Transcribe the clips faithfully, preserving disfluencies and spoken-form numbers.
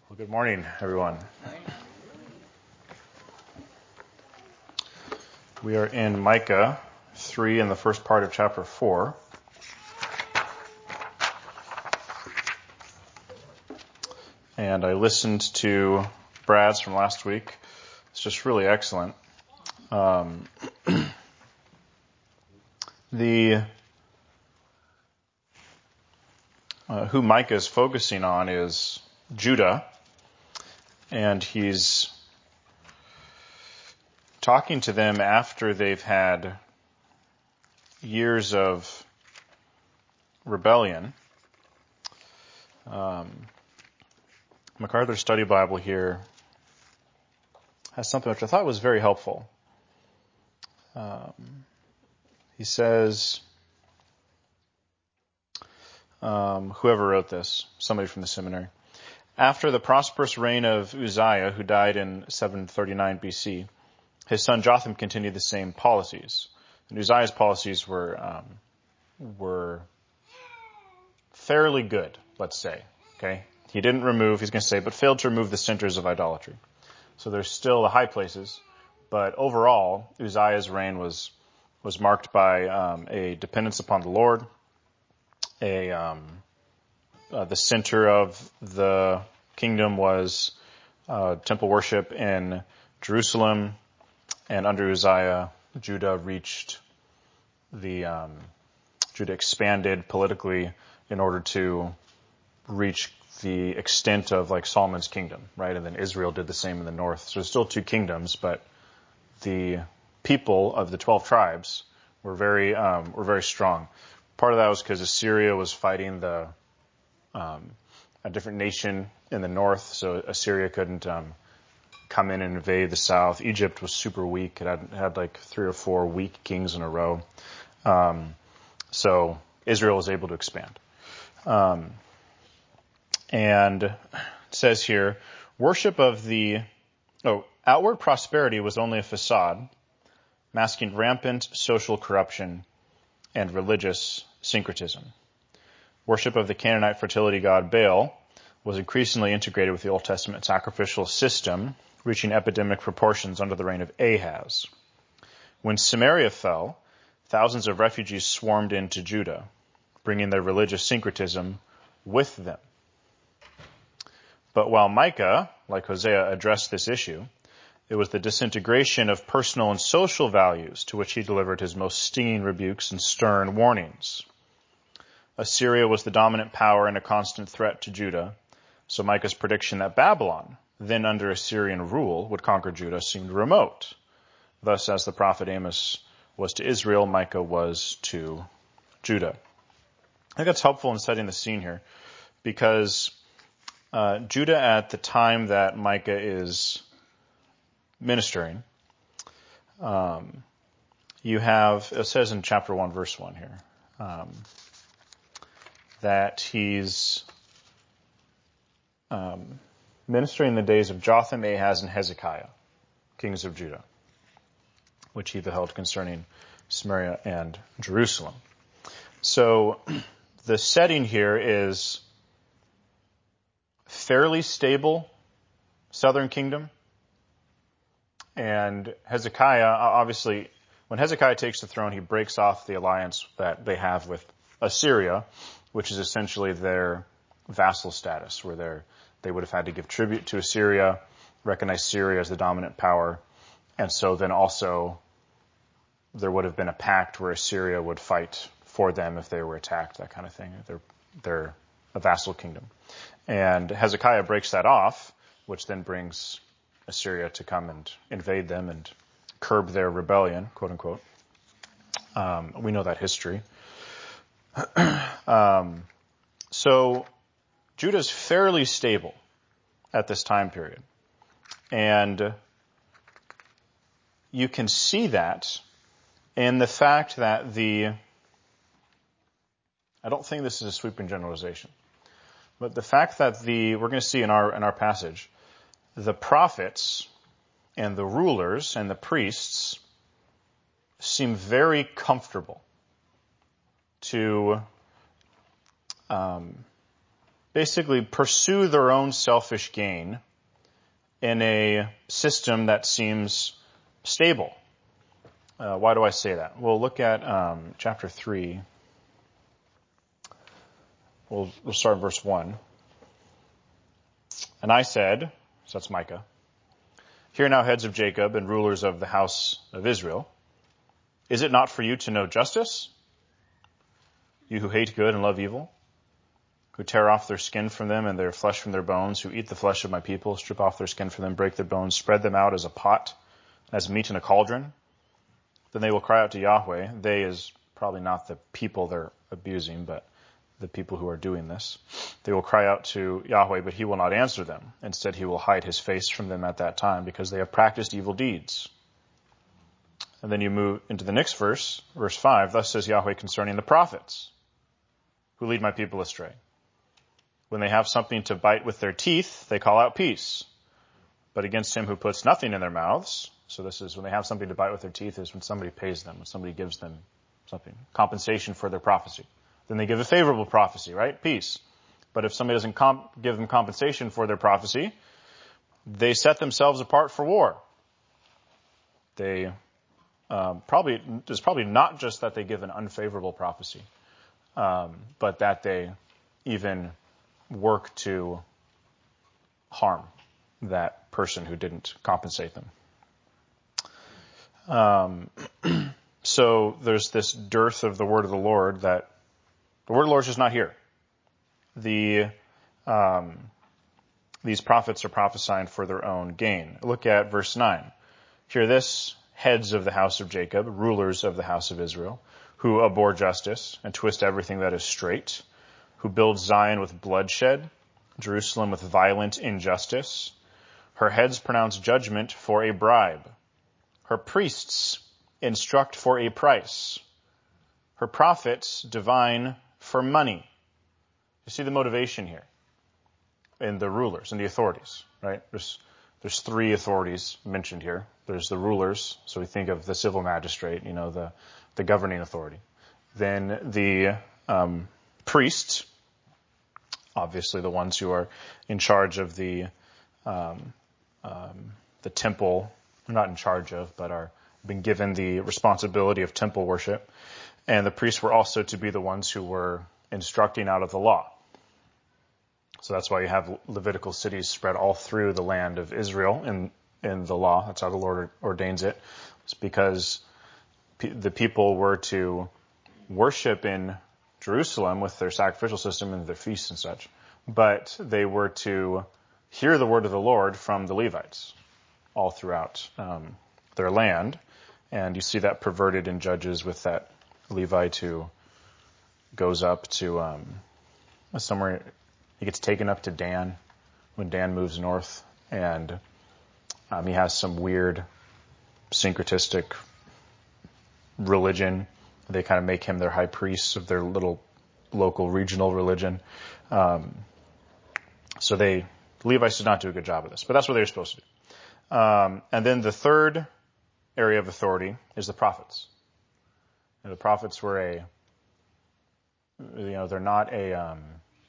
Well, good morning, everyone. We are in Micah three in the first part of chapter four. And I listened to Brad's from last week. It's just really excellent. Um, the uh, who Micah is focusing on is Judah, and he's talking to them after they've had years of rebellion. Um, MacArthur's Study Bible here has something which I thought was very helpful. Um, he says, um, whoever wrote this, somebody from the seminary, after the prosperous reign of Uzziah, who died in seven thirty-nine B C, his son Jotham continued the same policies. And Uzziah's policies were um, were fairly good, let's say. Okay, he didn't remove, he's going to say, but failed to remove the centers of idolatry. So there's still the high places, but overall, Uzziah's reign was was marked by um, a dependence upon the Lord, a um, uh, the center of the kingdom was uh, temple worship in Jerusalem, and under Uzziah, Judah reached the um, Judah expanded politically in order to reach the extent of like Solomon's kingdom, right? And then Israel did the same in the north. So there's still two kingdoms, but the people of the twelve tribes were very um, were very strong. Part of that was because Assyria was fighting the um, a different nation in the north, so Assyria couldn't um, come in and invade the south. Egypt was super weak; it had, had like three or four weak kings in a row. Um, so Israel was able to expand. Um, and it says here, worship of the oh outward prosperity was only a facade, masking rampant social corruption and religious syncretism. Worship of the Canaanite fertility god Baal was increasingly integrated with the Old Testament sacrificial system, reaching epidemic proportions under the reign of Ahaz. When Samaria fell, thousands of refugees swarmed into Judah, bringing their religious syncretism with them. But while Micah, like Hosea, addressed this issue, it was the disintegration of personal and social values to which he delivered his most stinging rebukes and stern warnings. Assyria was the dominant power and a constant threat to Judah, so Micah's prediction that Babylon, then under Assyrian rule, would conquer Judah seemed remote. Thus, as the prophet Amos was to Israel, Micah was to Judah. I think that's helpful in setting the scene here, because uh, Judah at the time that Micah is ministering, um, you have, it says in chapter one, verse one here, um, that he's um, ministering in the days of Jotham, Ahaz, and Hezekiah, kings of Judah, which he beheld concerning Samaria and Jerusalem. So the setting here is fairly stable southern kingdom. And Hezekiah, obviously, when Hezekiah takes the throne, he breaks off the alliance that they have with Assyria, which is essentially their vassal status, where they're, they would have had to give tribute to Assyria, recognize Syria as the dominant power, and so then also there would have been a pact where Assyria would fight for them if they were attacked, that kind of thing. They're, they're a vassal kingdom. And Hezekiah breaks that off, which then brings Assyria to come and invade them and curb their rebellion, quote unquote. Um, we know that history. um, so Judah's fairly stable at this time period. And you can see that in the fact that the, I don't think this is a sweeping generalization, but the fact that the, we're going to see in our, in our passage, the prophets and the rulers and the priests seem very comfortable to um, basically pursue their own selfish gain in a system that seems stable. Uh, why do I say that? Well, look at um, chapter three. We'll, we'll start in verse one. And I said, so that's Micah, "Hear now, heads of Jacob and rulers of the house of Israel. Is it not for you to know justice? You who hate good and love evil, who tear off their skin from them and their flesh from their bones, who eat the flesh of my people, strip off their skin from them, break their bones, spread them out as a pot, as meat in a cauldron. Then they will cry out to Yahweh." They is probably not the people they're abusing, but the people who are doing this. "They will cry out to Yahweh, but he will not answer them. Instead, he will hide his face from them at that time, because they have practiced evil deeds." And then you move into the next verse, verse five. "Thus says Yahweh concerning the prophets, who lead my people astray. When they have something to bite with their teeth, they call out peace. But against him who puts nothing in their mouths," so this is when they have something to bite with their teeth, is when somebody pays them, when somebody gives them something, compensation for their prophecy. Then they give a favorable prophecy, right? Peace. But if somebody doesn't comp- give them compensation for their prophecy, they set themselves apart for war. They um, probably, it's probably not just that they give an unfavorable prophecy, um, but that they even work to harm that person who didn't compensate them. Um, so there's this dearth of the word of the Lord, that the word of the Lord is just not here. The um, these prophets are prophesying for their own gain. Look at verse nine. "Hear this, heads of the house of Jacob, rulers of the house of Israel, who abhor justice and twist everything that is straight, who build Zion with bloodshed, Jerusalem with violent injustice. Her heads pronounce judgment for a bribe. Her priests instruct for a price. Her prophets divine for money." You see the motivation here in the rulers and the authorities, right? There's there's three authorities mentioned here. There's the rulers, so we think of the civil magistrate, you know, the the governing authority. Then the um, priests, obviously the ones who are in charge of the um, um, the temple, not in charge of, but are been given the responsibility of temple worship. And the priests were also to be the ones who were instructing out of the law. So that's why you have Levitical cities spread all through the land of Israel in, in the law. That's how the Lord ordains it. It's because pe- the people were to worship in Jerusalem with their sacrificial system and their feasts and such. But they were to hear the word of the Lord from the Levites all throughout um, their land. And you see that perverted in Judges with that Levite who goes up to um, somewhere. He gets taken up to Dan when Dan moves north, and um, he has some weird syncretistic religion. They kind of make him their high priest of their little local regional religion. Um, so they, the Levites did not do a good job of this, but that's what they were supposed to do. Um, and then the third area of authority is the prophets. And the prophets were a, you know, they're not a um,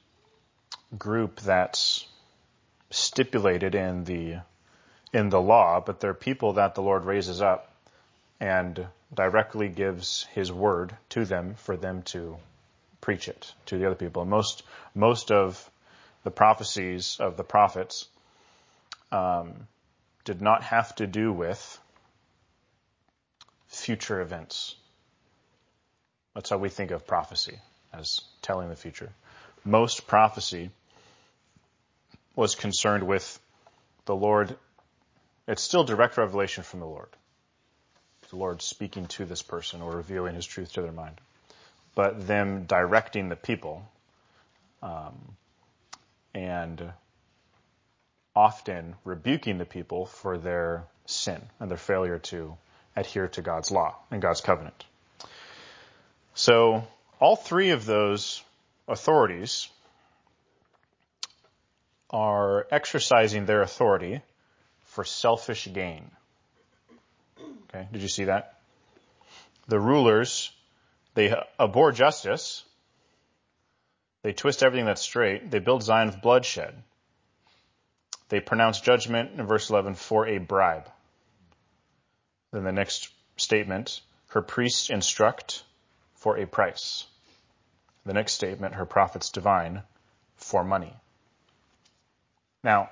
group that's stipulated in the in the law, but they're people that the Lord raises up and directly gives His word to them for them to preach it to the other people. And most most of the prophecies of the prophets um, did not have to do with future events. That's how we think of prophecy, as telling the future. Most prophecy was concerned with the Lord. It's still direct revelation from the Lord. The Lord speaking to this person or revealing His truth to their mind. But them directing the people um, and often rebuking the people for their sin and their failure to adhere to God's law and God's covenant. So all three of those authorities are exercising their authority for selfish gain. Okay, did you see that? The rulers, they abhor justice. They twist everything that's straight. They build Zion with bloodshed. They pronounce judgment in verse eleven for a bribe. Then the next statement, her priests instruct for a price. The next statement, her prophets divine for money. Now,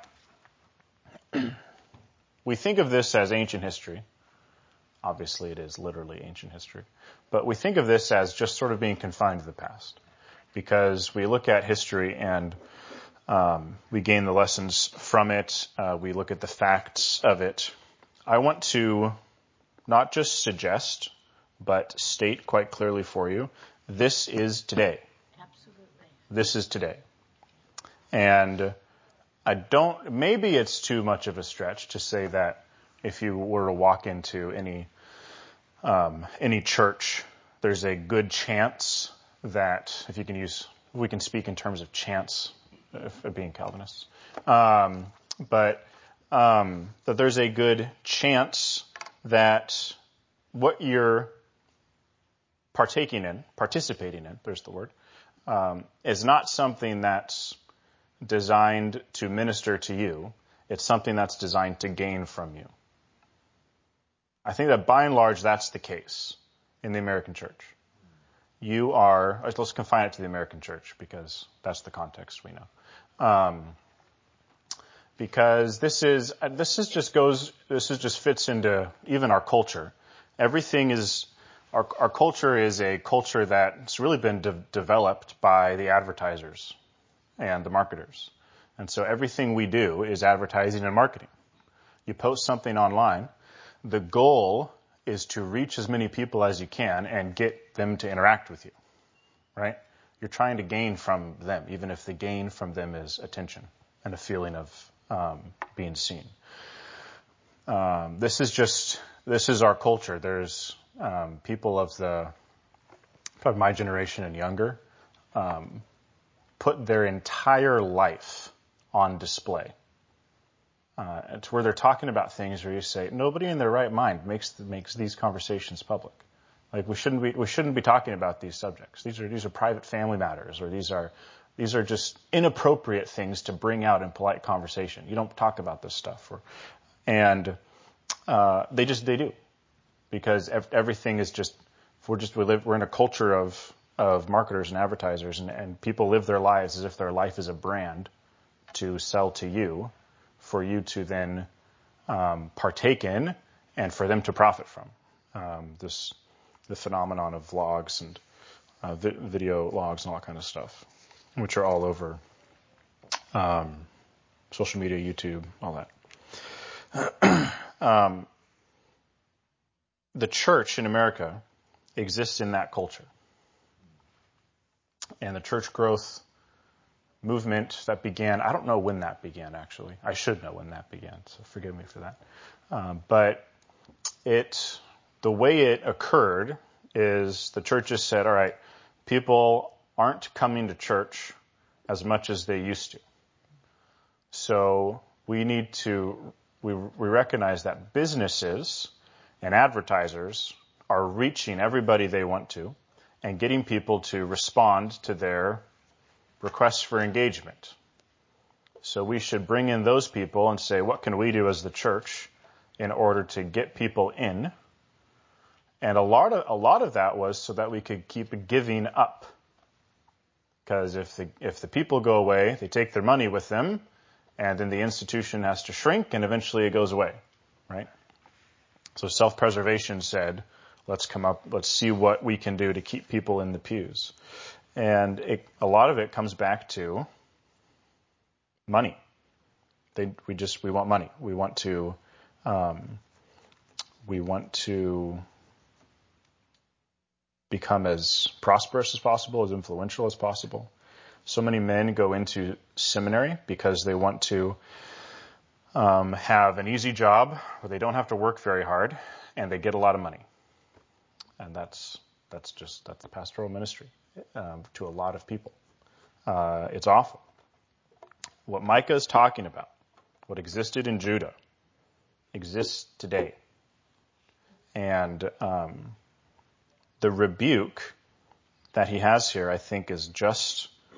we think of this as ancient history. Obviously, it is literally ancient history. But we think of this as just sort of being confined to the past. Because we look at history and um, we gain the lessons from it. Uh, we look at the facts of it. I want to not just suggest, but state quite clearly for you, this is today. Absolutely. This is today. And I don't, maybe it's too much of a stretch to say that if you were to walk into any, um, any church, there's a good chance that, if you can use, we can speak in terms of chance, if, of being Calvinists, um, but um, that there's a good chance that what you're partaking in, participating in, there's the word, um, is not something that's designed to minister to you. It's something that's designed to gain from you. I think that by and large that's the case in the American church. You are, let's confine it to the American church because that's the context we know. Um, because this is, this is just goes, this is just fits into even our culture. Everything is, our, our culture is a culture that's really been de- developed by the advertisers and the marketers. And so everything we do is advertising and marketing. You post something online. The goal is to reach as many people as you can and get them to interact with you, right? You're trying to gain from them, even if the gain from them is attention and a feeling of um, being seen. Um, this is just, this is our culture. There's um, people of the, probably my generation and younger, um, put their entire life on display. Uh, it's where they're talking about things where you say, nobody in their right mind makes makes these conversations public. Like we shouldn't be we shouldn't be talking about these subjects. These are these are private family matters, or these are these are just inappropriate things to bring out in polite conversation. You don't talk about this stuff, or, and uh, they just they do, because ev- everything is just we're just we live we're in a culture of of marketers and advertisers, and, and people live their lives as if their life is a brand to sell to you, for you to then um, partake in, and for them to profit from. Um, this, the phenomenon of vlogs and uh, vi- video logs and all that kind of stuff, which are all over um, social media, YouTube, all that. um, the church in America exists in that culture, and the church growth movement that began, I don't know when that began, actually. I should know when that began, so forgive me for that. Um, but it, the way it occurred is the church just said, all right, people aren't coming to church as much as they used to. So we need to, we, we recognize that businesses and advertisers are reaching everybody they want to and getting people to respond to their requests for engagement. So we should bring in those people and say, what can we do as the church in order to get people in? And a lot of a lot of that was so that we could keep giving up. Because if the if the people go away, they take their money with them, and then the institution has to shrink, and eventually it goes away, right? So self-preservation said, let's come up, let's see what we can do to keep people in the pews. And it, a lot of it comes back to money. They, we just, we want money. We want to, um, we want to become as prosperous as possible, as influential as possible. So many men go into seminary because they want to um, have an easy job where they don't have to work very hard, and they get a lot of money. And that's that's just that's the pastoral ministry um, to a lot of people. Uh, it's awful. What Micah is talking about, what existed in Judah, exists today. And um, the rebuke that he has here, I think, is just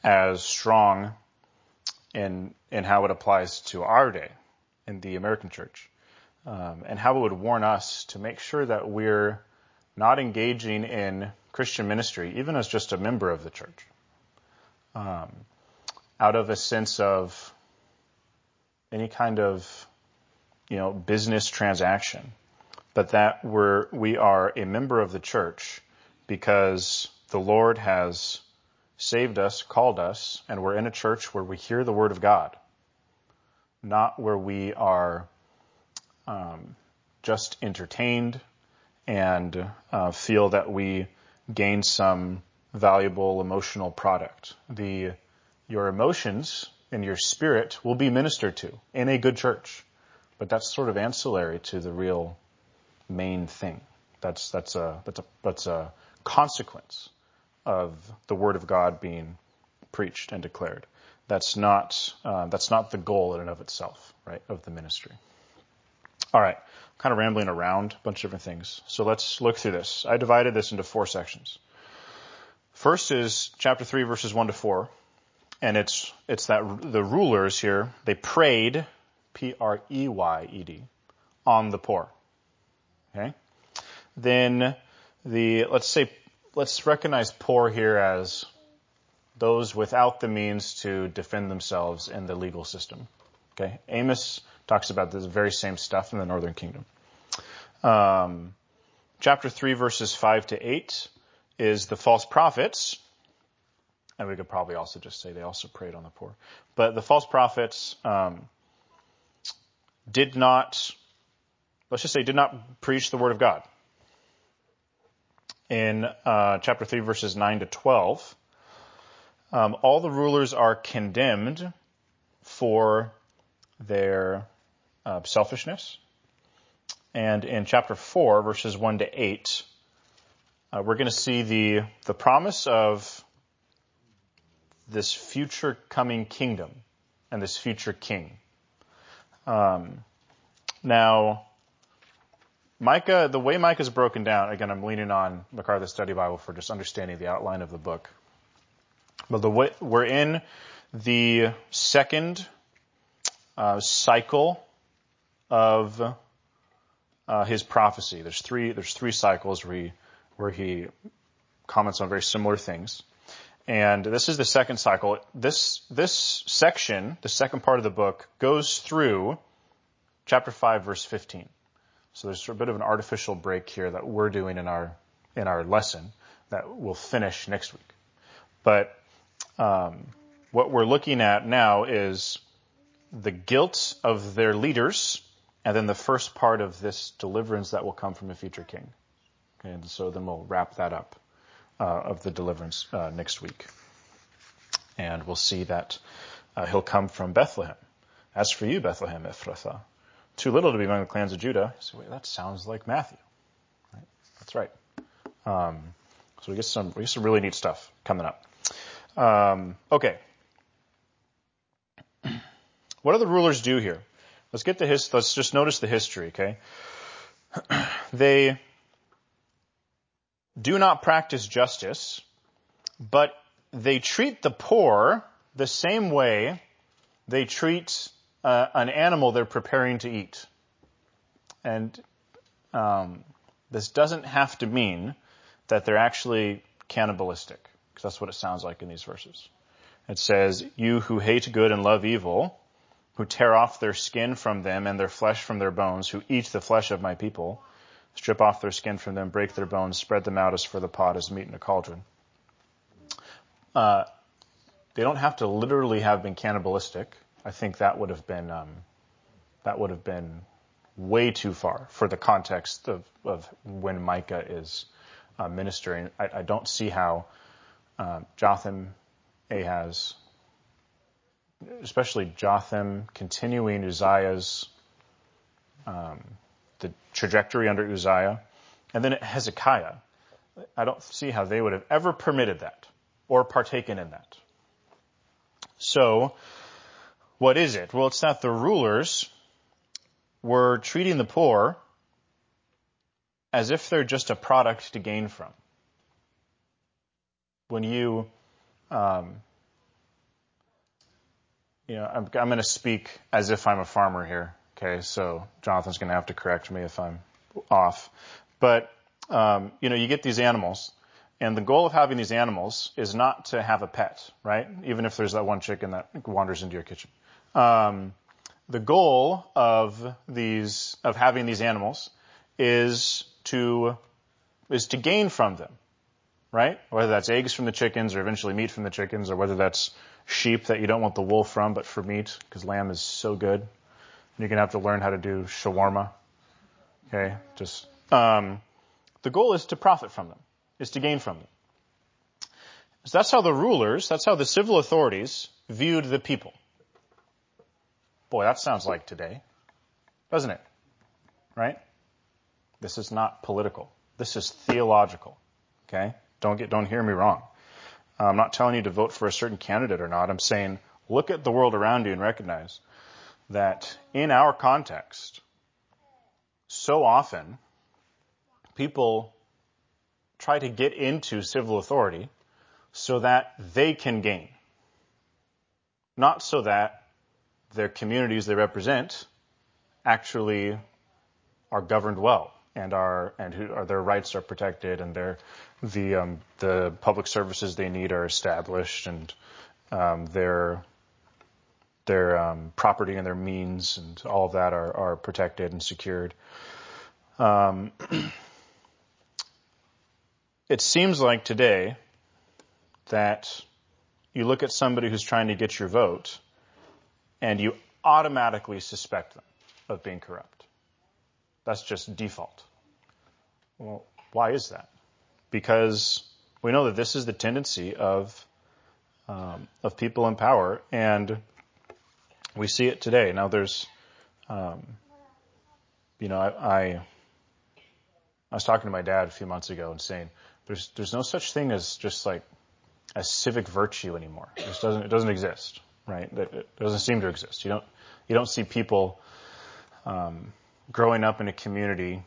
as strong in in how it applies to our day in the American church, um, and how it would warn us to make sure that we're not engaging in Christian ministry, even as just a member of the church, um, out of a sense of any kind of, you know, business transaction, but that we're we are a member of the church because the Lord has saved us, called us, and we're in a church where we hear the word of God, not where we are um, just entertained and uh, feel that we gain some valuable emotional product. The your emotions and your spirit will be ministered to in a good church, but that's sort of ancillary to the real main thing. That's that's a that's a that's a consequence of the word of God being preached and declared. That's not uh, that's not the goal in and of itself, right, of the ministry. All right, kind of rambling around a bunch of different things. So let's look through this. I divided this into four sections. First is chapter three, verses one to four, and it's it's that the rulers here, they preyed, P R E Y E D, on the poor. Okay, then the let's say. Let's recognize poor here as those without the means to defend themselves in the legal system. Okay, Amos talks about this very same stuff in the Northern Kingdom. Um, chapter three, verses five to eight is the false prophets, and we could probably also just say they also preyed on the poor. But the false prophets um, did not, let's just say, did not preach the word of God. In uh, chapter three, verses nine to twelve, um, all the rulers are condemned for their uh, selfishness. And in chapter four, verses one to eight, uh, we're going to see the the promise of this future coming kingdom and this future king. Um, now, Micah, the way Micah is broken down, again, I'm leaning on MacArthur's Study Bible for just understanding the outline of the book. But the way, we're in the second uh, cycle of uh, his prophecy. There's three. There's three cycles where he, where he comments on very similar things, and this is the second cycle. This this section, the second part of the book, goes through chapter five, verse fifteen. So there's a bit of an artificial break here that we're doing in our in our lesson that we'll finish next week. But um, what we're looking at now is the guilt of their leaders, and then the first part of this deliverance that will come from a future king. Okay, and so then we'll wrap that up uh, of the deliverance uh, next week, and we'll see that uh, he'll come from Bethlehem. As for you, Bethlehem Ephrathah, too little to be among the clans of Judah. So wait, that sounds like Matthew. Right? That's right. Um, so we get some we get some really neat stuff coming up. Um, okay. What do the rulers do here? Let's get the his. Let's just notice the history. Okay. They do not practice justice, but they treat the poor the same way they treat Uh, an animal they're preparing to eat. And um, this doesn't have to mean that they're actually cannibalistic, because that's what it sounds like in these verses. It says, you who hate good and love evil, who tear off their skin from them and their flesh from their bones, who eat the flesh of my people, strip off their skin from them, break their bones, spread them out as for the pot, as meat in a cauldron. Uh, they don't have to literally have been cannibalistic. I think that would have been um, that would have been way too far for the context of, of when Micah is uh, ministering. I, I don't see how uh, Jotham, Ahaz, especially Jotham, continuing Uzziah's um, the trajectory under Uzziah, and then Hezekiah. I don't see how they would have ever permitted that or partaken in that. So, what is it? Well, it's that the rulers were treating the poor as if they're just a product to gain from. When you, um, you know, I'm, I'm going to speak as if I'm a farmer here. Okay, so Jonathan's going to have to correct me if I'm off. But, um, you know, you get these animals, and the goal of having these animals is not to have a pet, right? Even if there's that one chicken that wanders into your kitchen. Um, the goal of these, of having these animals is to, is to gain from them, right? Whether that's eggs from the chickens or eventually meat from the chickens, or whether that's sheep that you don't want the wool from, but for meat, because lamb is so good. You're going to have to learn how to do shawarma. Okay, just um, the goal is to profit from them, is to gain from them. So that's how the rulers, that's how the civil authorities viewed the people. Boy, that sounds like today, doesn't it? Right? This is not political. This is theological. Okay? Don't get, don't hear me wrong. I'm not telling you to vote for a certain candidate or not. I'm saying look at the world around you and recognize that in our context, so often people try to get into civil authority so that they can gain, not so that their communities they represent actually are governed well and are and who are their rights are protected and their the um, the public services they need are established and um, their their um, property and their means and all of that are, are protected and secured. Um, it seems like today that you look at somebody who's trying to get your vote and you automatically suspect them of being corrupt. That's just default. Well, why is that? Because we know that this is the tendency of um, of people in power, and we see it today. Now, there's, um, you know, I, I I was talking to my dad a few months ago and saying there's there's no such thing as just like a civic virtue anymore. It just doesn't it doesn't exist, right? It, it doesn't seem to exist. You don't you don't see people um, growing up in a community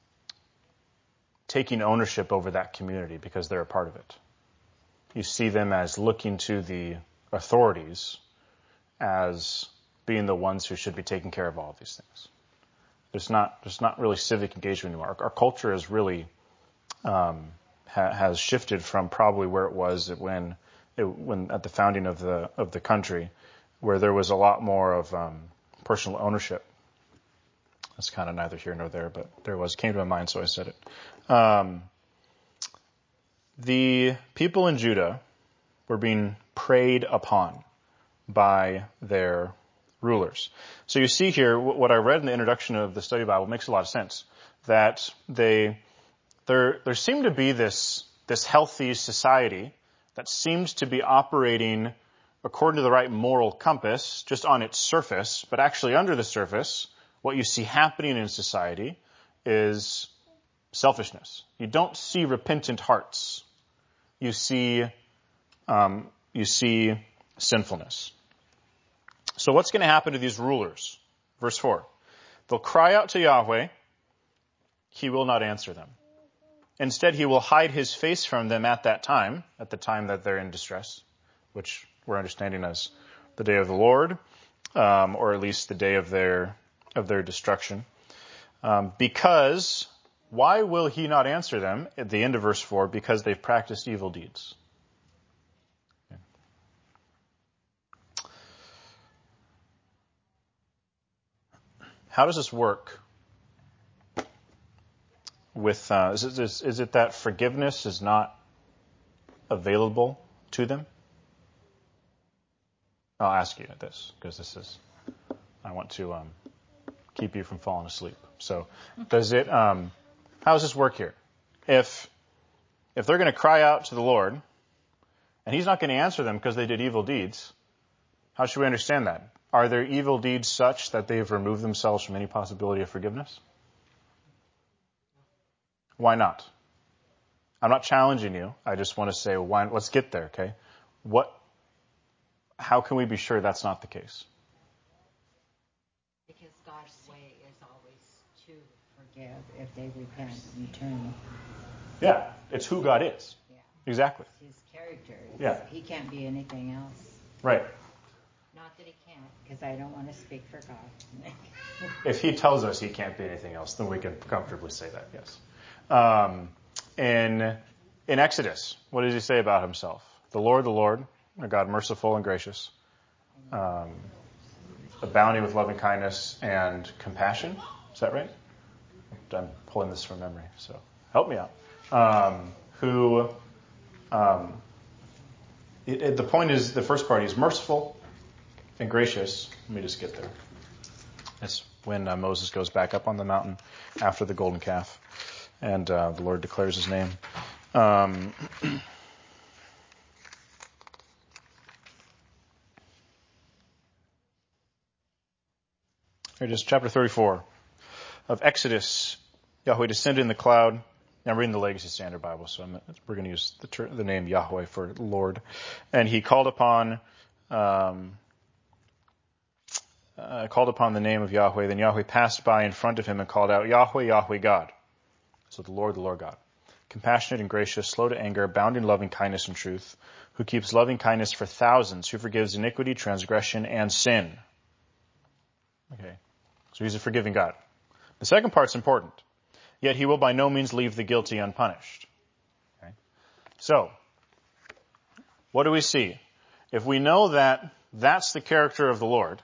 taking ownership over that community because they're a part of it. You see them as looking to the authorities as being the ones who should be taking care of all of these things. There's not, there's not really civic engagement anymore. Our, our culture is really um, ha, has shifted from probably where it was when, it, when at the founding of the of the country, where there was a lot more of um, personal ownership. That's kind of neither here nor there, but there was. It came to my mind, so I said it. Um, the people in Judah were being preyed upon by their rulers. So you see here, what I read in the introduction of the study Bible makes a lot of sense. That they, there, there seemed to be this, this healthy society that seems to be operating according to the right moral compass, just on its surface, but actually under the surface, what you see happening in society is selfishness. You don't see repentant hearts. You see, um, you see sinfulness. So what's going to happen to these rulers? Verse four. They'll cry out to Yahweh. He will not answer them. Instead, he will hide his face from them at that time, at the time that they're in distress, which we're understanding as the day of the Lord, um, or at least the day of their of their destruction. Um, because, why will he not answer them? At the end of verse four, because they've practiced evil deeds. Okay. How does this work? With uh, is, it, is, is it that forgiveness is not available to them? I'll ask you this, because this is, I want to um, keep you from falling asleep. So, does it? Um, how does this work here? If if they're going to cry out to the Lord, and He's not going to answer them because they did evil deeds, how should we understand that? Are their evil deeds such that they've removed themselves from any possibility of forgiveness? Why not? I'm not challenging you. I just want to say, why, let's get there, okay? What? How can we be sure that's not the case? Because God's way is always to forgive if they repent and turn. Yeah, it's who God is. Yeah. Exactly. It's His character. Yeah. He can't be anything else. Right. Not Not that he can't, because I don't want to speak for God. If he tells us he can't be anything else, then we can comfortably say that, yes. Um, in, in Exodus, what does he say about himself? The Lord, the Lord, a God merciful and gracious, um, abounding with loving kindness and compassion. Is that right? I'm pulling this from memory, so help me out. Um, who, um, it, it, the point is, the first part, he's merciful and gracious. Let me just get there. It's when uh, Moses goes back up on the mountain after the golden calf, and uh, the Lord declares his name. Um, here it is, chapter thirty-four of Exodus. Yahweh descended in the cloud. I'm reading the Legacy Standard Bible, so I'm, we're going to use the, ter- the name Yahweh for Lord. And he called upon, um, uh, called upon the name of Yahweh. Then Yahweh passed by in front of him and called out, Yahweh, Yahweh, God. So the Lord, the Lord God. Compassionate and gracious, slow to anger, abounding in loving kindness and truth, who keeps loving kindness for thousands, who forgives iniquity, transgression, and sin. Okay, so he's a forgiving God. The second part's important. Yet he will by no means leave the guilty unpunished. Okay? So, what do we see? If we know that that's the character of the Lord,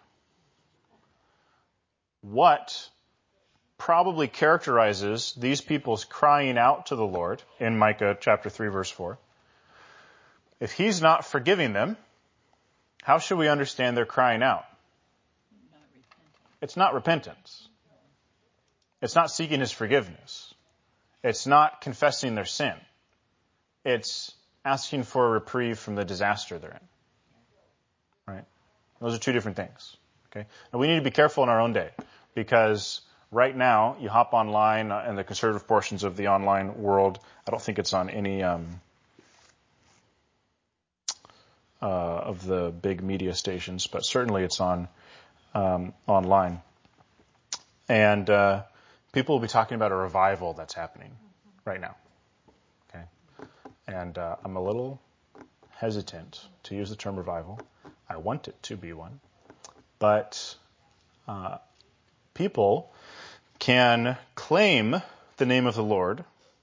what probably characterizes these people's crying out to the Lord in Micah chapter three, verse four? If he's not forgiving them, how should we understand their crying out? Not repentance. It's not repentance. It's not seeking his forgiveness. It's not confessing their sin. It's asking for a reprieve from the disaster they're in. Right? Those are two different things. Okay? And we need to be careful in our own day, because right now you hop online in the conservative portions of the online world. I don't think it's on any um, uh, of the big media stations, but certainly it's on um, online. And uh, people will be talking about a revival that's happening right now. Okay, and uh, I'm a little hesitant to use the term revival. I want it to be one, but uh, people can claim the name of the Lord,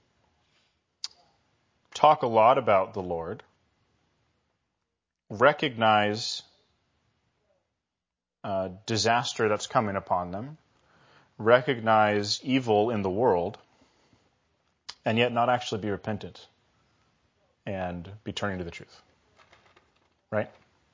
talk a lot about the Lord, recognize uh, disaster that's coming upon them, recognize evil in the world, and yet not actually be repentant and be turning to the truth. Right?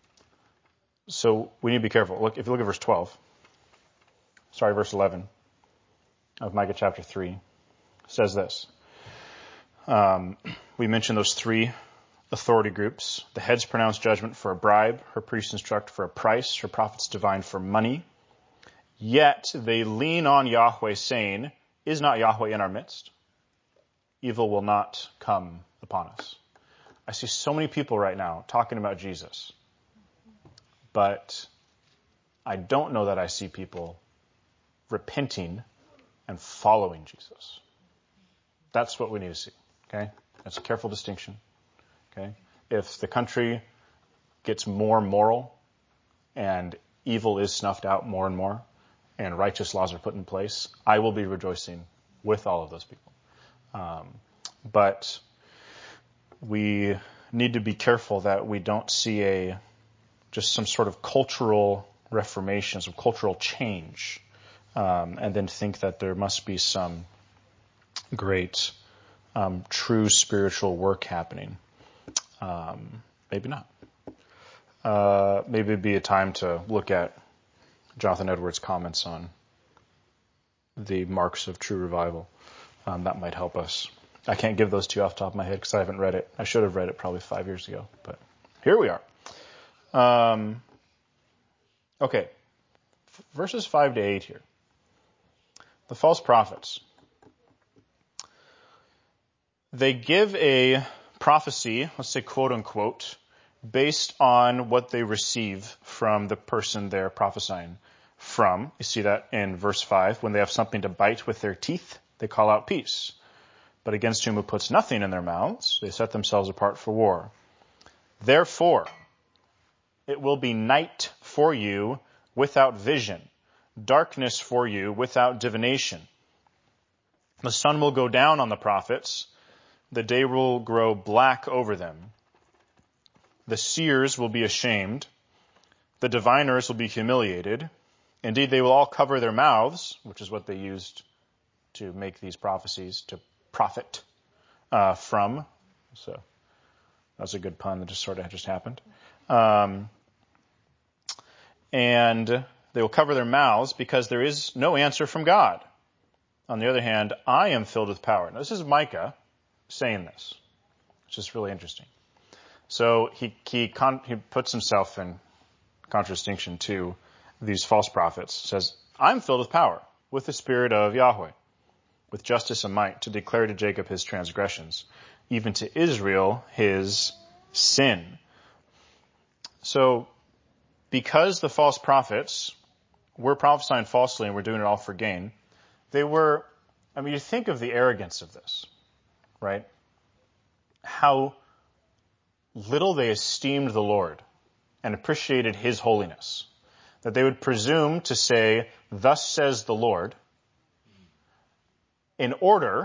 So we need to be careful. Look, if you look at verse twelve, sorry, verse eleven of Micah chapter three, it says this. Um, we mentioned those three authority groups. The heads pronounce judgment for a bribe, her priests instruct for a price, her prophets divine for money. Yet they lean on Yahweh, saying, is not Yahweh in our midst? Evil will not come upon us. I see so many people right now talking about Jesus, but I don't know that I see people repenting and following Jesus. That's what we need to see. Okay? That's a careful distinction. Okay? If the country gets more moral and evil is snuffed out more and more and righteous laws are put in place, I will be rejoicing with all of those people. Um, but we need to be careful that we don't see a just some sort of cultural reformation, some cultural change, um, and then think that there must be some great um, true spiritual work happening. Um, maybe not. Uh, maybe it'd be a time to look at Jonathan Edwards' comments on the marks of true revival. Um, that might help us. I can't give those to you off the top of my head because I haven't read it. I should have read it probably five years ago, but here we are. Um, okay, F- verses five to eight here. The false prophets. They give a prophecy, let's say quote unquote, based on what they receive from the person they're prophesying from. You see that in verse five. When they have something to bite with their teeth, they call out peace. But against whom who puts nothing in their mouths, they set themselves apart for war. Therefore, it will be night for you without vision, darkness for you without divination. The sun will go down on the prophets, the day will grow black over them. The seers will be ashamed, the diviners will be humiliated. Indeed, they will all cover their mouths, which is what they used to make these prophecies, to profit uh, from. So that was a good pun that just sort of just happened. Um, and they will cover their mouths because there is no answer from God. On the other hand, I am filled with power. Now, this is Micah saying this, which is really interesting. So he he, con- he puts himself in contradistinction to these false prophets. Says, I'm filled with power, with the spirit of Yahweh, with justice and might, to declare to Jacob his transgressions, even to Israel his sin. So, because the false prophets were prophesying falsely and were doing it all for gain, they were, I mean, you think of the arrogance of this, right? How little they esteemed the Lord and appreciated his holiness, that they would presume to say, thus says the Lord, in order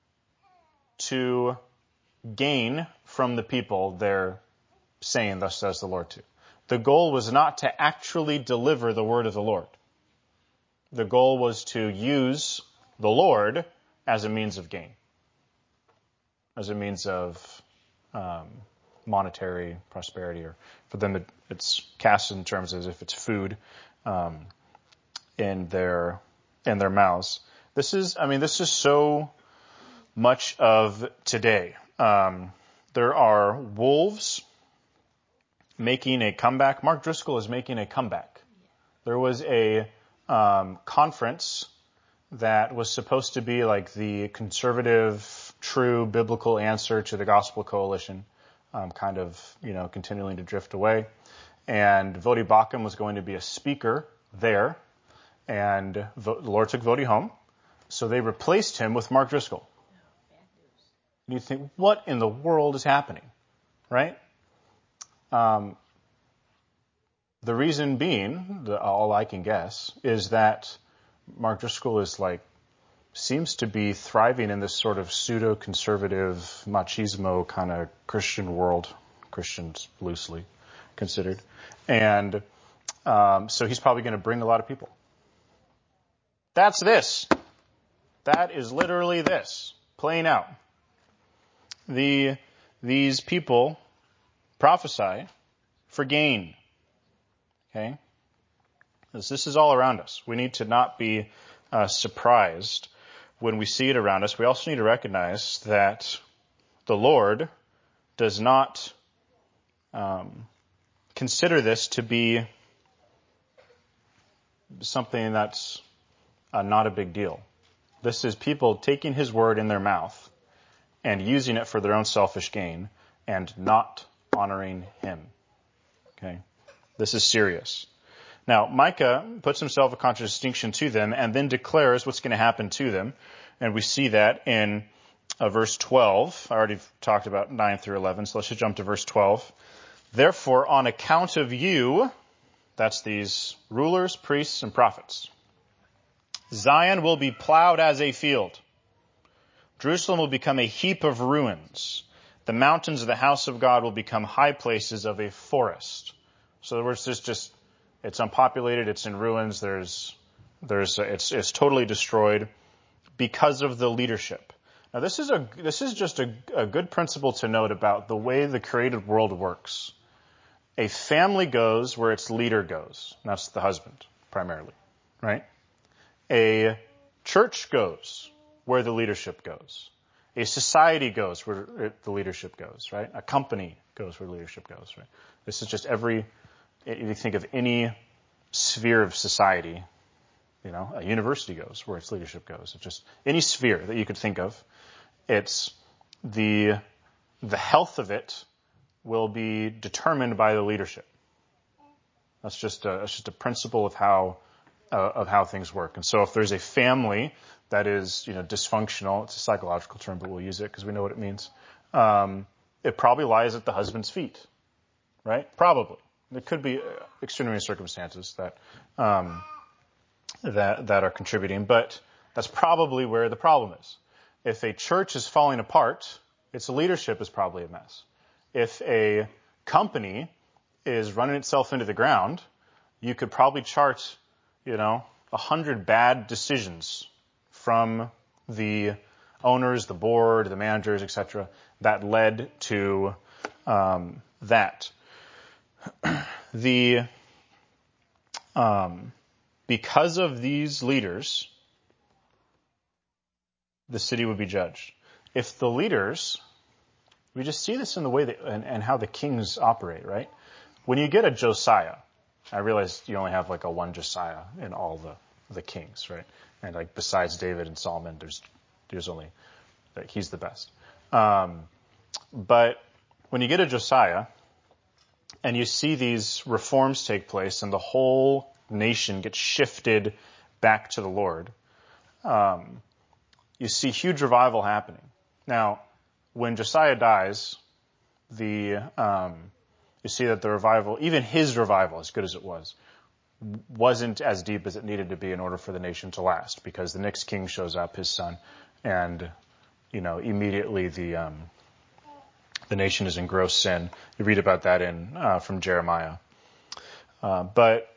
to gain from the people they're saying, thus says the Lord to. The goal was not to actually deliver the word of the Lord. The goal was to use the Lord as a means of gain, as a means of um, monetary prosperity, or for them it, it's cast in terms as if it's food um, in their in their mouths. This is, I mean, this is so much of today. Um, there are wolves making a comeback. Mark Driscoll is making a comeback. There was a um, conference that was supposed to be like the conservative, true biblical answer to the Gospel Coalition, um, kind of, you know, continuing to drift away. And Vodi Bakum was going to be a speaker there, and the Lord took Vodi home. So they replaced him with Mark Driscoll. And you think, what in the world is happening, right? Um, the reason being, the, all I can guess, is that Mark Driscoll is like, seems to be thriving in this sort of pseudo-conservative machismo kind of Christian world, Christians loosely considered. And um, so he's probably going to bring a lot of people. That's this. That is literally this, playing out. The, these people prophesy for gain. Okay? This, this is all around us. We need to not be uh, surprised when we see it around us. We also need to recognize that the Lord does not um, consider this to be something that's uh, not a big deal. This is people taking his word in their mouth and using it for their own selfish gain and not honoring him. Okay? This is serious. Now, Micah puts himself a contradistinction to them and then declares what's going to happen to them. And we see that in uh, verse twelve. I already talked about nine through eleven, so let's just jump to verse twelve. Therefore, on account of you, that's these rulers, priests, and prophets, Zion will be plowed as a field. Jerusalem will become a heap of ruins. The mountains of the house of God will become high places of a forest. So in other words, there's just, it's unpopulated, it's in ruins, there's, there's, it's, it's totally destroyed because of the leadership. Now this is a, this is just a, a good principle to note about the way the created world works. A family goes where its leader goes. And that's the husband, primarily, right? A church goes where the leadership goes. A society goes where it, the leadership goes, right? A company goes where leadership goes, right? This is just every, if you think of any sphere of society, you know, a university goes where its leadership goes. It's just any sphere that you could think of, it's the, the health of it will be determined by the leadership. That's just a, that's just a principle of how, uh, of how things work. And so if there's a family that is, you know, dysfunctional, it's a psychological term, but we'll use it because we know what it means. Um, it probably lies at the husband's feet, right? Probably. There could be extraordinary circumstances that um, that that are contributing, but that's probably where the problem is. If a church is falling apart, its leadership is probably a mess. If a company is running itself into the ground, you could probably chart, you know, a hundred bad decisions from the owners, the board, the managers, et cetera, that led to um, that. The um, because of these leaders, the city would be judged. If the leaders, we just see this in the way that and, and how the kings operate, right? When you get a Josiah, I realize you only have like a one Josiah in all the the kings, right? And like besides David and Solomon, there's there's only like he's the best. Um, but when you get a Josiah, and you see these reforms take place, and the whole nation gets shifted back to the Lord, um, you see huge revival happening. Now, when Josiah dies, the um, you see that the revival, even his revival, as good as it was, wasn't as deep as it needed to be in order for the nation to last, because the next king shows up, his son, and you know immediately the um, the nation is in gross sin. You read about that in uh, from Jeremiah. Uh, but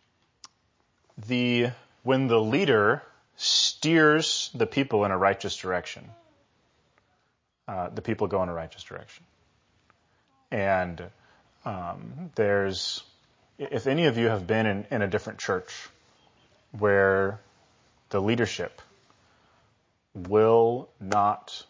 the when the leader steers the people in a righteous direction, uh, the people go in a righteous direction. And um, there's, if any of you have been in, in a different church where the leadership will not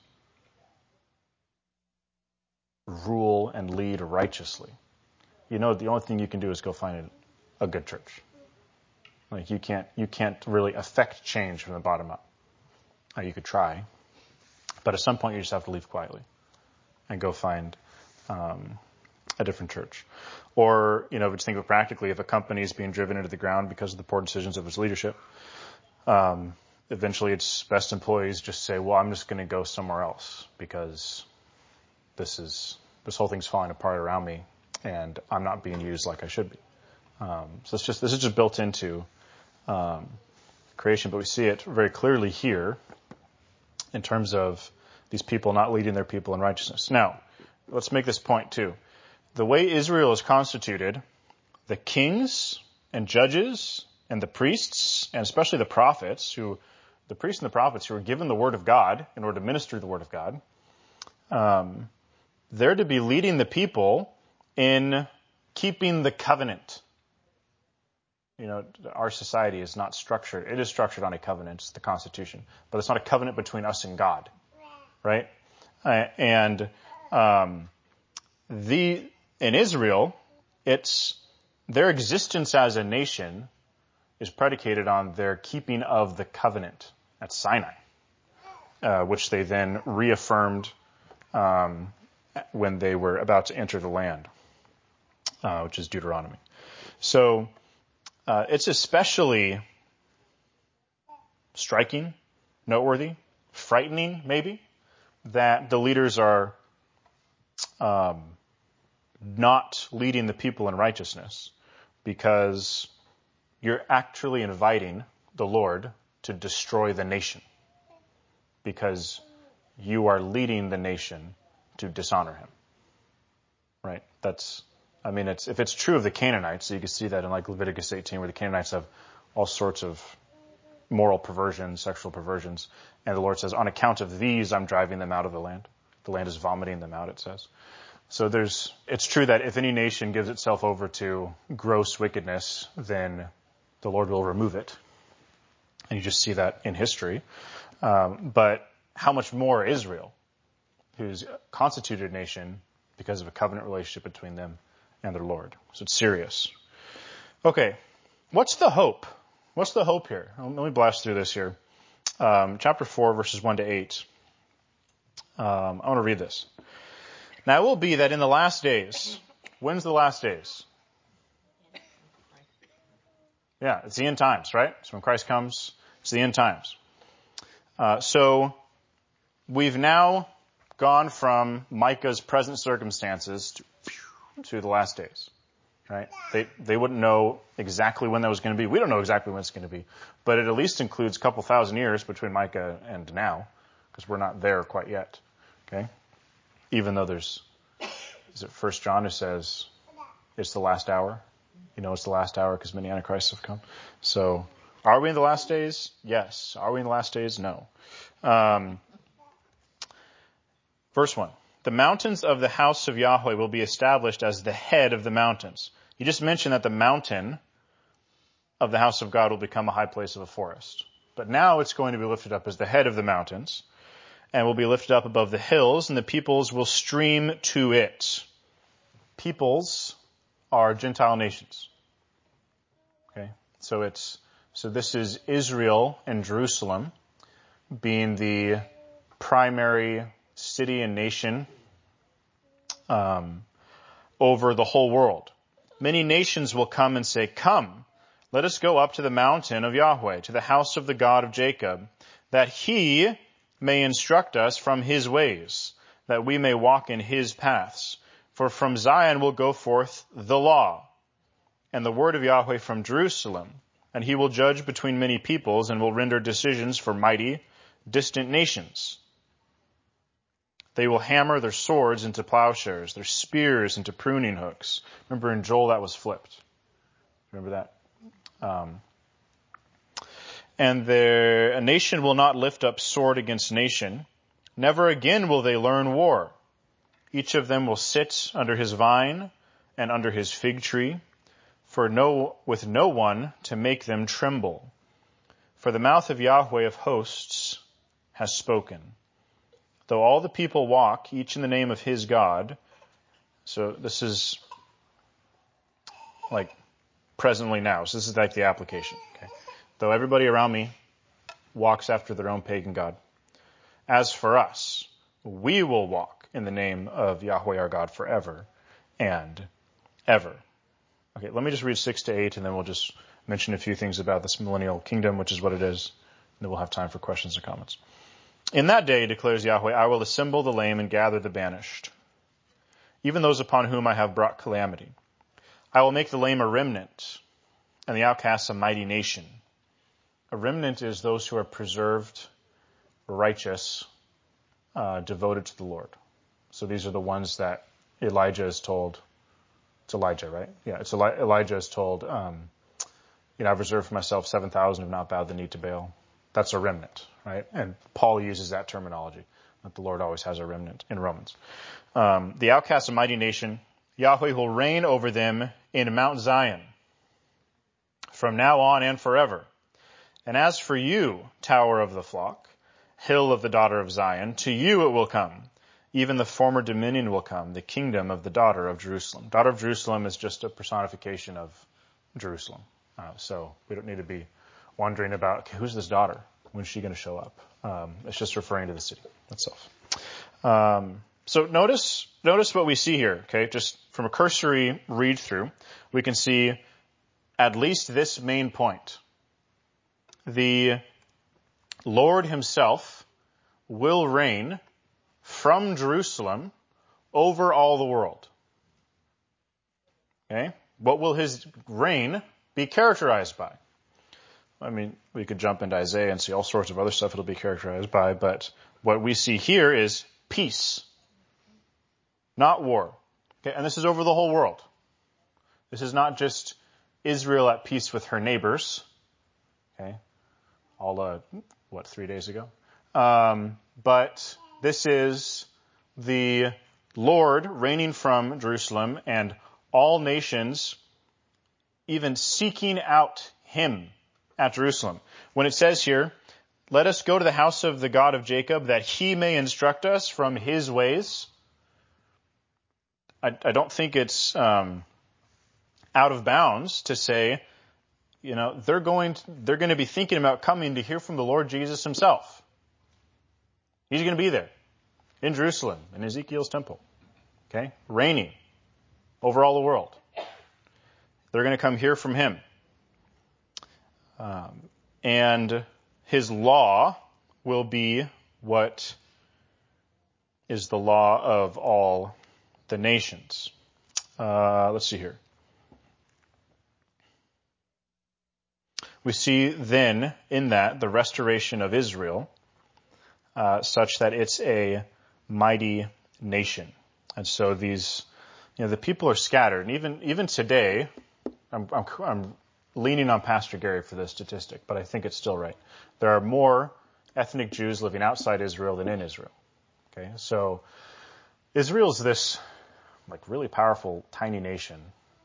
rule and lead righteously, you know the only thing you can do is go find a, a good church. Like you can't you can't really affect change from the bottom up. Uh, you could try, but at some point you just have to leave quietly and go find um, a different church. Or you know, just think of it practically. If a company is being driven into the ground because of the poor decisions of its leadership, um, eventually its best employees just say, "Well, I'm just going to go somewhere else because this is this whole thing's falling apart around me, and I'm not being used like I should be." Um, so it's just this is just built into um, creation, but we see it very clearly here in terms of these people not leading their people in righteousness. Now, let's make this point too. The way Israel is constituted, the kings and judges and the priests, and especially the prophets, who the priests and the prophets who are given the word of God in order to minister the word of God, um, they're to be leading the people in keeping the covenant. You know, our society is not structured. It is structured on a covenant. It's the Constitution. But it's not a covenant between us and God. Right? Uh, and um, the in Israel, it's their existence as a nation is predicated on their keeping of the covenant at Sinai, uh, which they then reaffirmed um, when they were about to enter the land, uh, which is Deuteronomy. So uh, it's especially striking, noteworthy, frightening maybe, that the leaders are um, not leading the people in righteousness, because you're actually inviting the Lord to destroy the nation, because you are leading the nation to dishonor him. Right? That's, I mean, it's, if it's true of the Canaanites, so you can see that in like Leviticus eighteen, where the Canaanites have all sorts of moral perversions, sexual perversions, and the Lord says, on account of these, I'm driving them out of the land. The land is vomiting them out, it says. So there's, it's true that if any nation gives itself over to gross wickedness, then the Lord will remove it. And you just see that in history. Um, but how much more Israel, who's a constituted nation because of a covenant relationship between them and their Lord. So it's serious. Okay, what's the hope? What's the hope here? Let me blast through this here. Um, chapter four, verses one to eight. Um, I want to read this. Now it will be that in the last days, when's the last days? Yeah, it's the end times, right? So when Christ comes, it's the end times. Uh, so we've now gone from Micah's present circumstances to, to the last days. right? They they wouldn't know exactly when that was going to be. We don't know exactly when it's going to be, but it at least includes a couple thousand years between Micah and now, because we're not there quite yet. Okay, even though there's, is it First John who says it's the last hour? You know, it's the last hour because many antichrists have come. So, are we in the last days? Yes. Are we in the last days? No. Um, verse one. The mountains of the house of Yahweh will be established as the head of the mountains. You just mentioned that the mountain of the house of God will become a high place of a forest. But now it's going to be lifted up as the head of the mountains and will be lifted up above the hills, and the peoples will stream to it. Peoples are Gentile nations. Okay, so it's so this is Israel and Jerusalem being the primary city and nation um, over the whole world. Many nations will come and say, "Come, let us go up to the mountain of Yahweh, to the house of the God of Jacob, that he may instruct us from his ways, that we may walk in his paths. For from Zion will go forth the law, and the word of Yahweh from Jerusalem, and he will judge between many peoples, and will render decisions for mighty, distant nations. They will hammer their swords into plowshares, their spears into pruning hooks." Remember in Joel that was flipped. Remember that? Um, and their, a nation will not lift up sword against nation. Never again will they learn war. Each of them will sit under his vine and under his fig tree, for no, with no one to make them tremble. For the mouth of Yahweh of hosts has spoken. Though all the people walk, each in the name of his God. So this is like presently now. So this is like the application. Okay. Though everybody around me walks after their own pagan god. As for us, we will walk in the name of Yahweh our God forever and ever. Okay, let me just read six to eight, and then we'll just mention a few things about this millennial kingdom, which is what it is. And then we'll have time for questions and comments. In that day, declares Yahweh, I will assemble the lame and gather the banished, even those upon whom I have brought calamity. I will make the lame a remnant, and the outcasts a mighty nation. A remnant is those who are preserved, righteous, uh, devoted to the Lord. So these are the ones that Elijah is told. It's Elijah, right? Yeah, it's Eli- Elijah is told, um, you know, I've reserved for myself seven thousand who have not bowed the knee to Baal. That's a remnant, right? And Paul uses that terminology, that the Lord always has a remnant in Romans. Um, the outcasts, a mighty nation. Yahweh will reign over them in Mount Zion from now on and forever. And as for you, tower of the flock, hill of the daughter of Zion, to you it will come. Even the former dominion will come, the kingdom of the daughter of Jerusalem. Daughter of Jerusalem is just a personification of Jerusalem. Uh, so we don't need to be wondering about, okay, who's this daughter? When's she going to show up? Um, it's just referring to the city itself. Um, so notice, notice what we see here, okay? Just from a cursory read through, we can see at least this main point. The Lord himself will reign from Jerusalem over all the world. Okay? What will his reign be characterized by? I mean, we could jump into Isaiah and see all sorts of other stuff it'll be characterized by, but what we see here is peace, not war. Okay? And this is over the whole world. This is not just Israel at peace with her neighbors. Okay? All, uh, what, three days ago? Um, but this is the Lord reigning from Jerusalem and all nations even seeking out him at Jerusalem. When it says here, let us go to the house of the God of Jacob that he may instruct us from his ways. I, I don't think it's um, out of bounds to say, you know, they're going to, they're going to be thinking about coming to hear from the Lord Jesus himself. He's going to be there in Jerusalem, in Ezekiel's temple, okay, reigning over all the world. They're going to come hear from him. Um, and his law will be what is the law of all the nations. Uh, let's see here. we see then in that the restoration of Israel, uh, such that it's a mighty nation. And so these, you know, the people are scattered. And even, even today, I'm, I'm, I'm leaning on Pastor Gary for this statistic, but I think it's still right. There are more ethnic Jews living outside Israel than in Israel. Okay, so Israel's this like really powerful tiny nation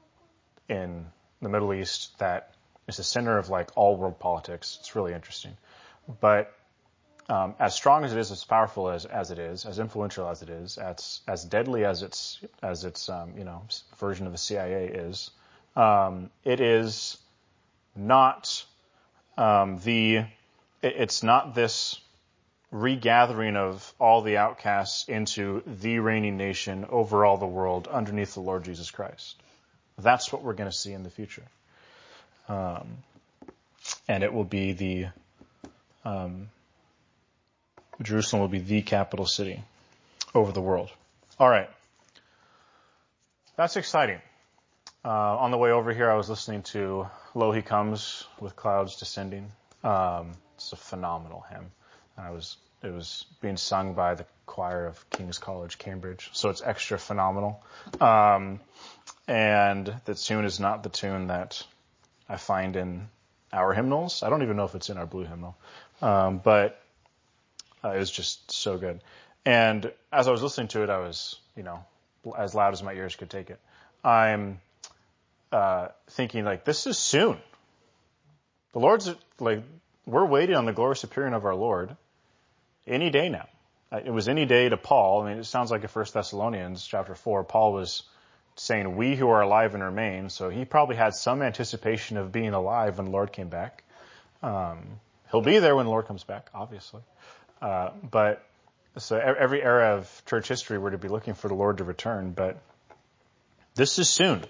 in the Middle East that is the center of like all world politics. It's really interesting. But um, as strong as it is, as powerful as, as it is, as influential as it is, as as deadly as its as its um, you know version of the C I A is, um, it is not um, the it, it's not this regathering of all the outcasts into the reigning nation over all the world underneath the Lord Jesus Christ. That's what we're going to see in the future. Um, and it will be the, um, Jerusalem will be the capital city over the world. All right. That's exciting. Uh, on the way over here, I was listening to Lo He Comes with Clouds Descending. Um, it's a phenomenal hymn. I was, it was being sung by the choir of King's College, Cambridge. So it's extra phenomenal. Um, and the tune is not the tune that I find in our hymnals. I don't even know if it's in our blue hymnal. Um, but uh, it was just so good. And as I was listening to it, I was, you know, as loud as my ears could take it. I'm uh, thinking, like, this is soon. The Lord's, like, we're waiting on the glorious appearing of our Lord any day now. It was any day to Paul. I mean, it sounds like in First Thessalonians chapter four, Paul was saying, we who are alive and remain. So he probably had some anticipation of being alive when the Lord came back. Um, he'll be there when the Lord comes back, obviously. Uh, but so every era of church history we're to be looking for the Lord to return. But this is soon.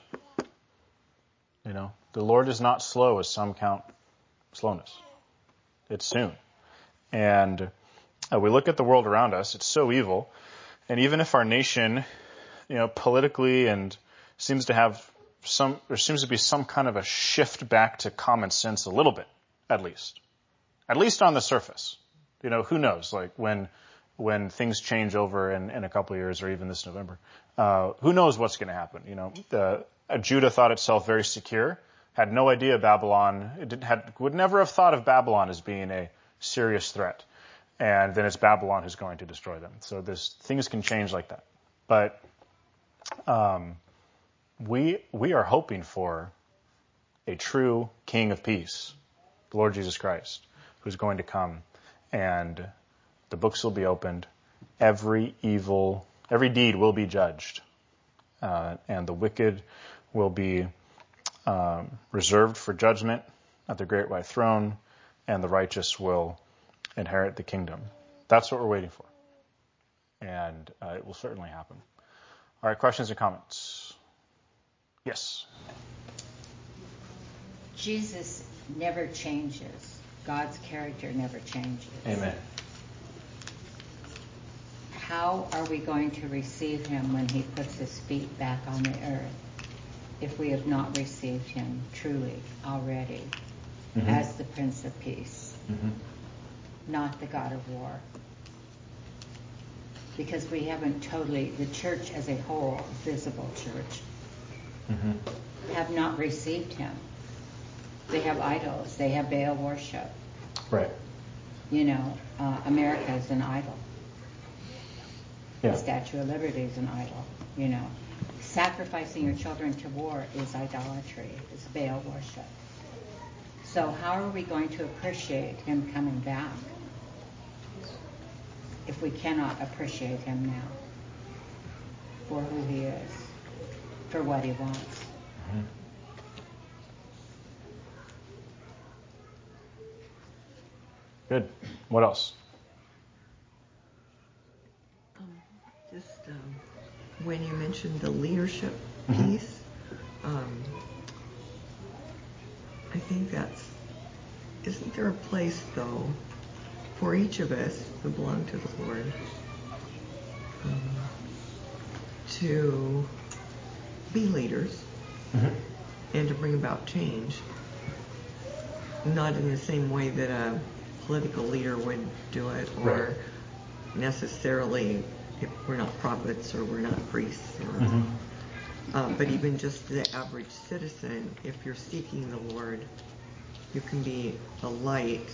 You know, the Lord is not slow as some count slowness. It's soon. And uh, we look at the world around us. It's so evil. And even if our nation, you know, politically and seems to have some, there seems to be some kind of a shift back to common sense a little bit, at least. At least on the surface. You know, who knows, like when, when things change over in, in a couple of years or even this November, uh, who knows what's going to happen? You know, the, uh, Judah thought itself very secure, had no idea Babylon, it did, had, would never have thought of Babylon as being a serious threat. And then it's Babylon who's going to destroy them. So this, things can change like that. But, um, we, we are hoping for a true King of Peace, the Lord Jesus Christ, who's going to come, and the books will be opened. Every evil, every deed will be judged, uh, and the wicked will be um, reserved for judgment at the great white throne, and the righteous will inherit the kingdom. That's what we're waiting for, and uh, it will certainly happen. All right, questions or comments? Yes. Jesus never changes. God's character never changes. Amen. How are we going to receive him when he puts his feet back on the earth if we have not received him truly already mm-hmm. as the Prince of Peace, mm-hmm. not the God of war? Because we haven't totally, the church as a whole, visible church, mm-hmm. have not received him. They have idols. They have Baal worship. Right. You know, uh, America is an idol. Yeah. The Statue of Liberty is an idol. You know, sacrificing your children to war is idolatry. It's Baal worship. So how are we going to appreciate him coming back if we cannot appreciate him now for who he is, for what he wants? Mm-hmm. Good. What else? Um, just um, when you mentioned the leadership mm-hmm. piece, um, I think that's, isn't there a place, though, for each of us who belong to the Lord um, to be leaders mm-hmm. and to bring about change? not in the same way that a political leader would do it, or Right. necessarily if we're not prophets or we're not priests. Or, Mm-hmm. uh, but even just the average citizen, if you're seeking the Lord, you can be a light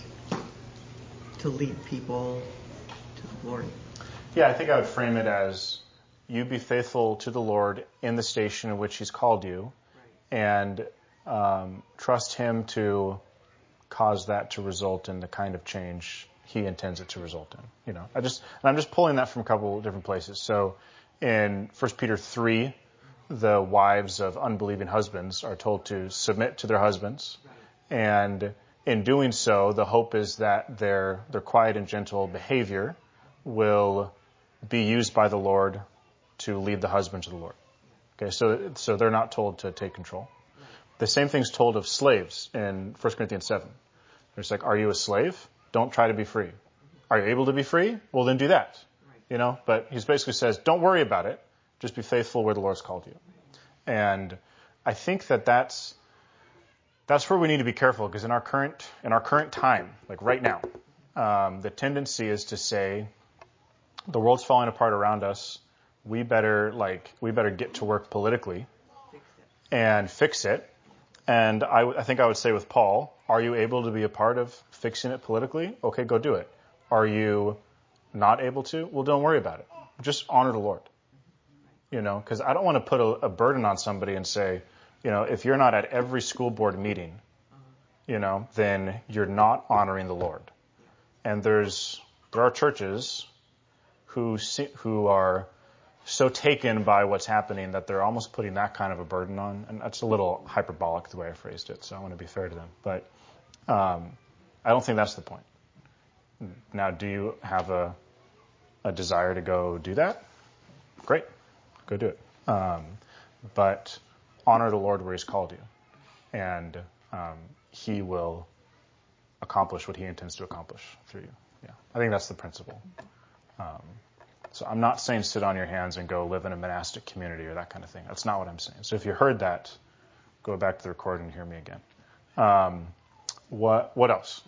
to lead people to the Lord. Yeah, I think I would frame it as you be faithful to the Lord in the station in which He's called you, Right. and um, trust Him to cause that to result in the kind of change He intends it to result in. You know, I just and I'm just pulling that from a couple different places. So, in First Peter three, the wives of unbelieving husbands are told to submit to their husbands, Right. and in doing so, the hope is that their their quiet and gentle behavior will be used by the Lord to lead the husband to the Lord. Okay, so so they're not told to take control. The same thing's told of slaves in First Corinthians seven. It's like, are you a slave? Don't try to be free. Are you able to be free? Well, then do that. You know, but he basically says, don't worry about it. Just be faithful where the Lord's called you. And I think that that's that's where we need to be careful, because in our current in our current time, like right now, um, the tendency is to say, the world's falling apart around us. We better like we better get to work politically and fix it. And I, w- I think I would say with Paul, are you able to be a part of fixing it politically? Okay, go do it. Are you not able to? Well, don't worry about it. Just honor the Lord. You know, because I don't want to put a, a burden on somebody and say, you know, if you're not at every school board meeting, you know, then you're not honoring the Lord. And there's there are churches who see, who are so taken by what's happening that they're almost putting that kind of a burden on. And that's a little hyperbolic the way I phrased it, so I want to be fair to them. But um, I don't think that's the point. Now, do you have a a desire to go do that? Great. Go do it. Um, but honor the Lord where He's called you. And um, He will accomplish what He intends to accomplish through you. Yeah, I think that's the principle. Um, So I'm not saying sit on your hands and go live in a monastic community or that kind of thing. That's not what I'm saying. So if you heard that, go back to the recording and hear me again. Um, what what else?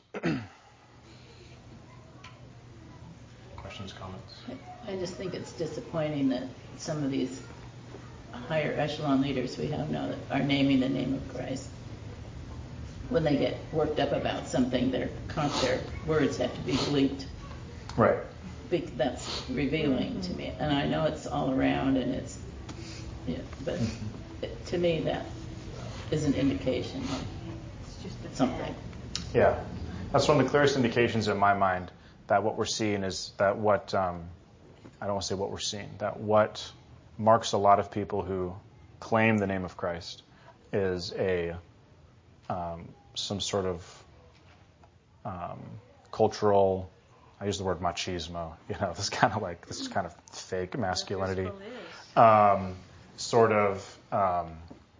Questions, comments? I just think it's disappointing that some of these higher echelon leaders we have now that are naming the name of Christ, when they get worked up about something, their their words have to be bleeped. Right. That's revealing to me, and I know it's all around, and it's, yeah, but it, to me that is an indication of It's just a something. Yeah, that's one of the clearest indications in my mind that what we're seeing is that what um, I don't want to say what we're seeing, that what marks a lot of people who claim the name of Christ is a um, some sort of um, cultural. I use the word machismo, you know, this kind of like, this kind of fake masculinity, um, sort of um,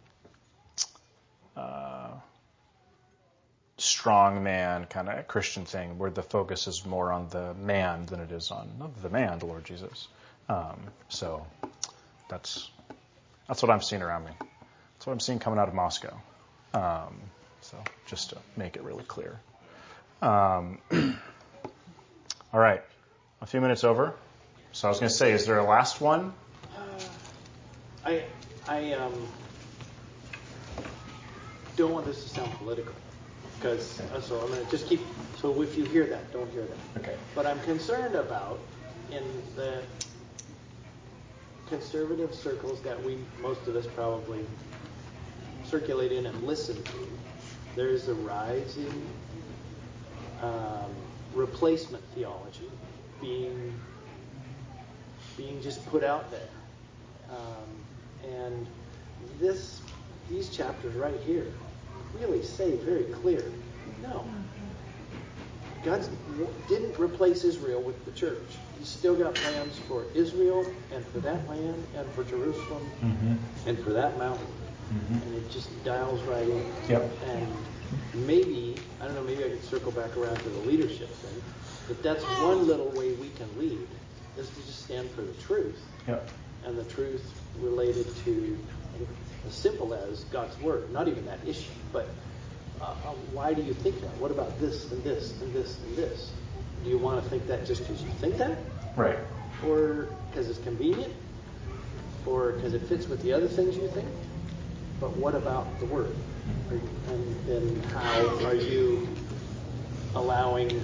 uh, strong man kind of Christian thing, where the focus is more on the man than it is on the man, the Lord Jesus. Um, so that's that's what I'm seeing around me. That's what I'm seeing coming out of Moscow. Um, so just to make it really clear. Um, All right, a few minutes over. So I was going to say, is there a last one? Uh, I I um, don't want this to sound political, because uh, so I'm going to just keep. So if you hear that, don't hear that. Okay. But I'm concerned about in the conservative circles that we most of us probably circulate in and listen to. There is a rising Um, replacement theology being being just put out there, um, and this these chapters right here really say very clear, no, God didn't replace Israel with the church. He's still got plans for Israel and for that land and for Jerusalem Mm-hmm. and for that mountain, Mm-hmm. and it just dials right in. Yep. And maybe, I don't know, maybe I could circle back around to the leadership thing, but that's one little way we can lead, is to just stand for the truth. Yep. And the truth related to as simple as God's word, not even that issue, but uh, uh, why do you think that? What about this and this and this and this? Do you want to think that just because you think that? Right. Or because it's convenient? Or because it fits with the other things you think? But what about the Word? And, and how are you allowing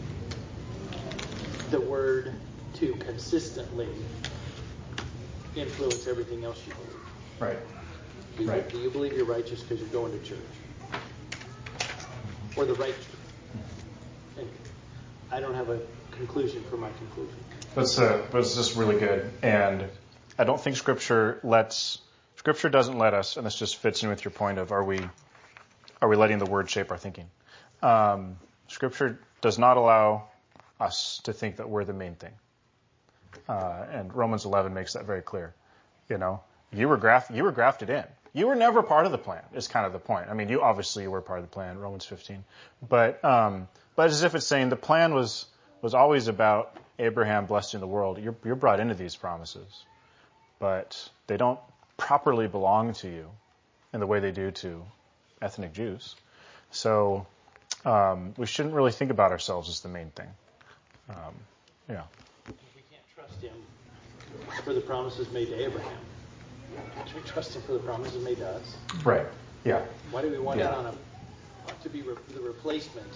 the Word to consistently influence everything else you believe? Right. Do you, Right. do you believe you're righteous because you're going to church? Or the right church? Anyway, I don't have a conclusion for my conclusion. That's uh, that's just really good, and I don't think Scripture lets Scripture doesn't let us, and this just fits in with your point of are we are we letting the Word shape our thinking? Um, scripture does not allow us to think that we're the main thing, uh, and Romans eleven makes that very clear. You know, you were graft you were grafted in. You were never part of the plan. Is kind of the point. I mean, you obviously were part of the plan, Romans fifteen, but um, but as if it's saying the plan was was always about Abraham blessing the world. You're you're brought into these promises, but they don't properly belong to you in the way they do to ethnic Jews. So um, we shouldn't really think about ourselves as the main thing. Um, yeah. If we can't trust him for the promises made to Abraham, can we trust him for the promises made to us? Right. Yeah. Why do we want Yeah. it on a to be re- the replacement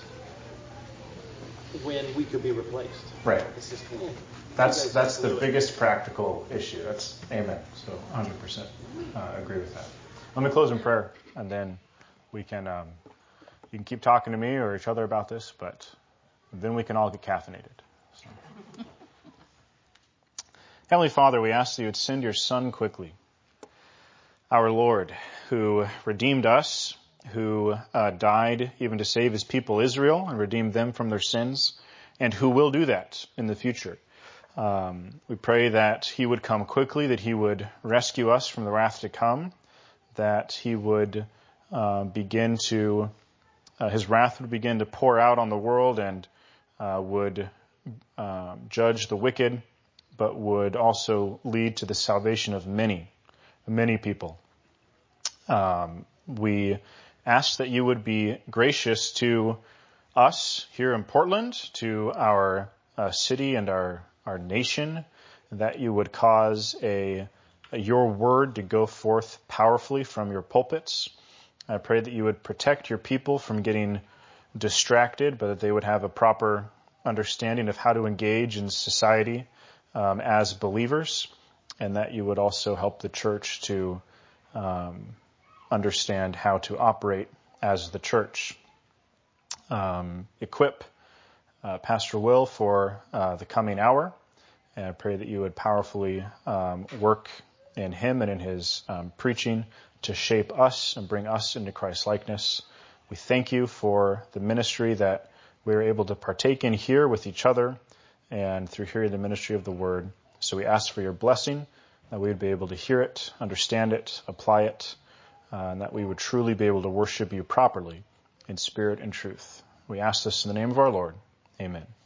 when we could be replaced? Right. It's just, eh, That's you guys that's can the do it. biggest practical issue. That's amen. So one hundred percent uh, agree with that. Let me close in prayer, and then we can um, you can keep talking to me or each other about this, but then we can all get caffeinated. So. Heavenly Father, we ask that you would send your Son quickly, our Lord, who redeemed us, who uh, died even to save his people Israel and redeem them from their sins, and who will do that in the future. Um, we pray that he would come quickly, that he would rescue us from the wrath to come, that he would uh, begin to, uh, his wrath would begin to pour out on the world and uh, would uh, judge the wicked, but would also lead to the salvation of many, many people. Um, we ask that you would be gracious to us here in Portland, to our uh, city and our, our nation, that you would cause a, a your word to go forth powerfully from your pulpits. I pray that you would protect your people from getting distracted, but that they would have a proper understanding of how to engage in society um, as believers, and that you would also help the church to um, understand how to operate as the church. Um, equip uh, Pastor Will for uh, the coming hour, and I pray that you would powerfully um, work in him and in his um, preaching to shape us and bring us into Christ's likeness. We thank you for the ministry that we are able to partake in here with each other and through hearing the ministry of the Word. So we ask for your blessing, that we would be able to hear it, understand it, apply it, uh, and that we would truly be able to worship you properly in spirit and truth. We ask this in the name of our Lord. Amen.